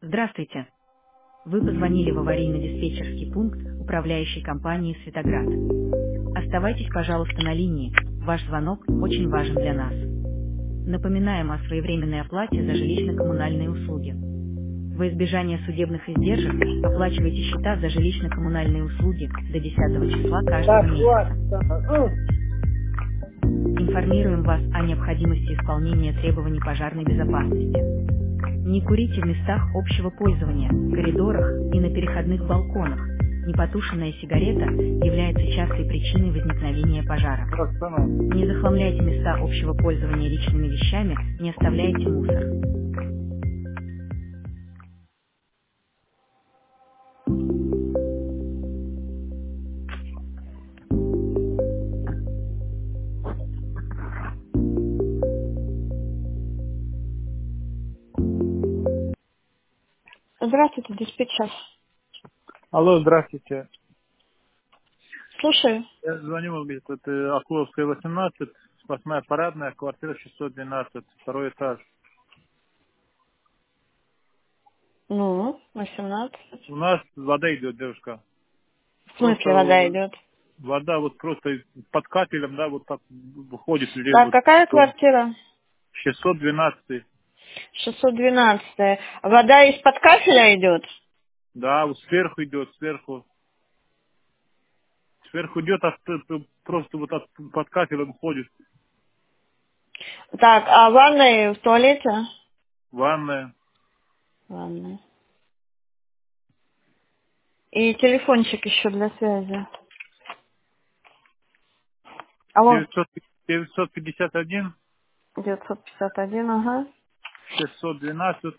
Здравствуйте. Вы позвонили в аварийно-диспетчерский пункт управляющей компании «Светоград». Оставайтесь, пожалуйста, на линии. Ваш звонок очень важен для нас. Напоминаем о своевременной оплате за жилищно-коммунальные услуги. Во избежание судебных издержек оплачивайте счета за жилищно-коммунальные услуги до 10 числа каждого Так, месяца. хватит. Информируем вас о необходимости исполнения требований пожарной безопасности. Не курите в местах общего пользования, коридорах и на переходных балконах. Непотушенная сигарета является частой причиной возникновения пожара. Не захламляйте места общего пользования личными вещами, не оставляйте мусор. Здравствуйте, диспетчер. Алло, здравствуйте. Слушаю. Я звоню вам, это Акуловская, 18, 8-я парадная, квартира 612, второй этаж. Ну, 18. У нас вода идет, девушка. В Просто смысле вода идет? вода вот просто под капелем, да, вот так выходит, Так, лезут. какая квартира? 612. 612. Вода из-под кафеля идет? Да, вот сверху идет, сверху. Сверху идет, просто вот под капелем ходит. Так, а ванной в туалете? Ванная. Ванной. И телефончик еще для связи. Алло. 951, 951, ага. 612.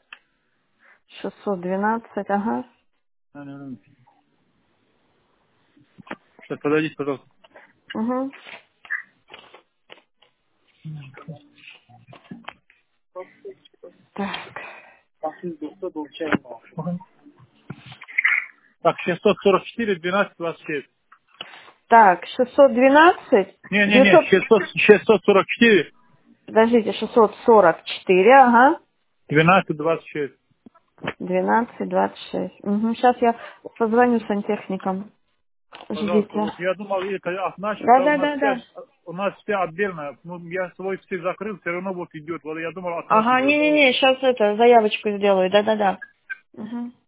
612, ага. Сейчас, подойдите, пожалуйста. Угу. Так. Так, 644, 12, 26. Так, 612, Не-не-не, 900, 644, подождите, 644, ага. 12, 26. 12, 26. Угу. Сейчас я позвоню сантехникам. Пожалуйста, Ждите. вот я думал, это одна щита, Да. у нас вся отдельная. Ну, я свой все закрыл, все равно вот идет. Вот я думал, от нас Ага, идет, да, вот. не-не-не, сейчас это, заявочку сделаю, да. Угу.